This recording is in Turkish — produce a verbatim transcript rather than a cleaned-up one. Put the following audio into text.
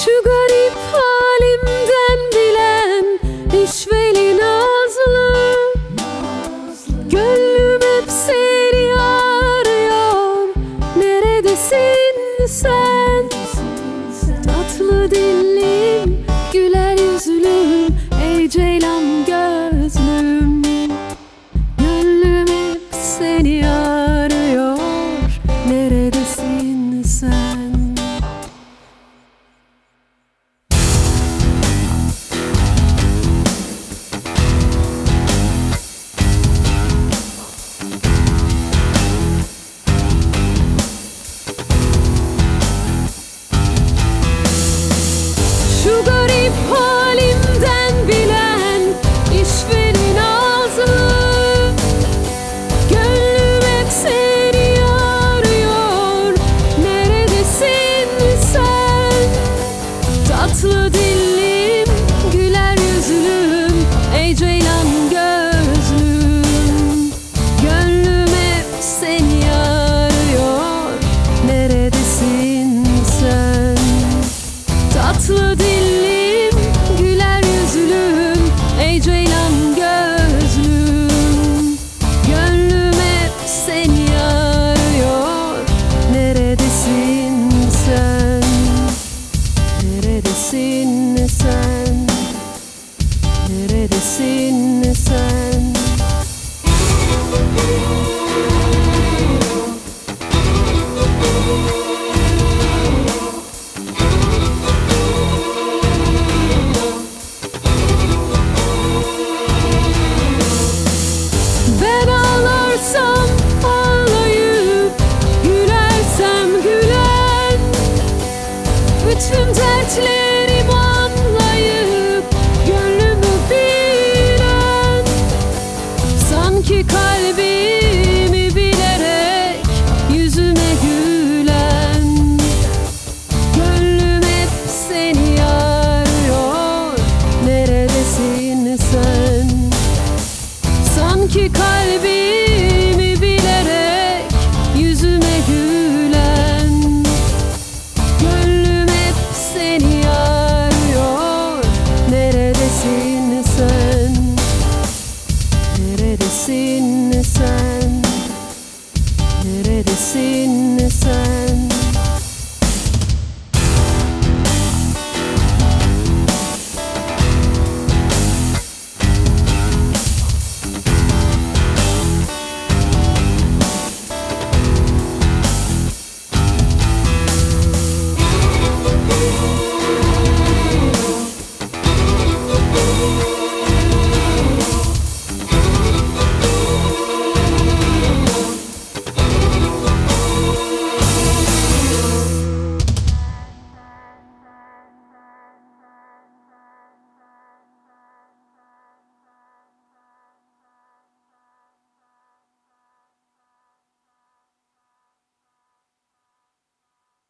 Şu garip halimden bilen işveli nazlı, gönlüm hep seni arıyor. Neredesin sen? Tatlı dillim, güler yüzlüm, ey ceylan gözlüm. Gönlüm hep seni arıyor. Neredesin sen? Şu garip halimden bilen işveli nazlı, gönlüm hep seni arıyor. Neredesin sen? Tatlı dillim, güler yüzlüm, ey ceylan gözlüm. Gönlüm hep seni arıyor. Neredesin sen? Tatlı dillim, güler yüzlüm, ey ceylan gözlüm. Gönlüm hep seni arıyor. Neredesin sen? Neredesin sen? Neredesin sen? Ben ağlarsam ağlayıp, gülersem gülen, bütün dertlerim